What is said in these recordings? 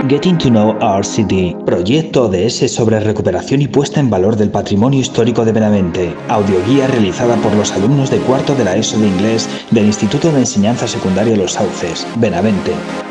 Getting to Know Our City, proyecto ODS sobre recuperación y puesta en valor del patrimonio histórico de Benavente, audioguía realizada por los alumnos de cuarto de la ESO de inglés del Instituto de Enseñanza Secundaria Los Sauces, Benavente.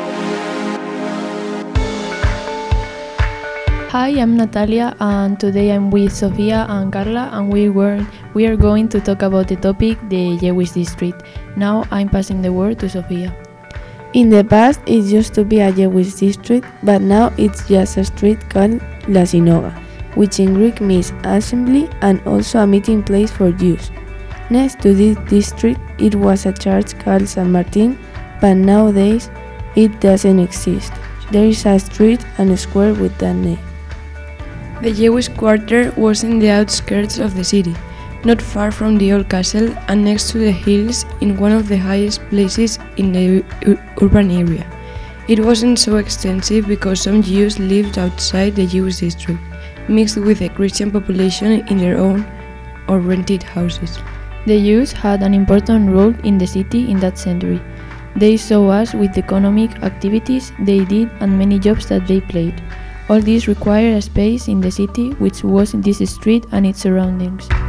Hi, I'm Natalia, and today I'm with Sofia and Carla, and we are going to talk about the topic, the Jewish district. Now I'm passing the word to Sofia. In the past, it used to be a Jewish district, but now it's just a street called La Synagoga, which in Greek means assembly and also a meeting place for Jews. Next to this district, it was a church called San Martin, but nowadays it doesn't exist. There is a street and a square with that name. The Jewish quarter was in the outskirts of the city, not far from the old castle and next to the hills in one of the highest places in the urban area. It wasn't so extensive because some Jews lived outside the Jewish district, mixed with the Christian population in their own or rented houses. The Jews had an important role in the city in that century. They saw us with the economic activities they did and many jobs that they played. All this required a space in the city, which was this street and its surroundings.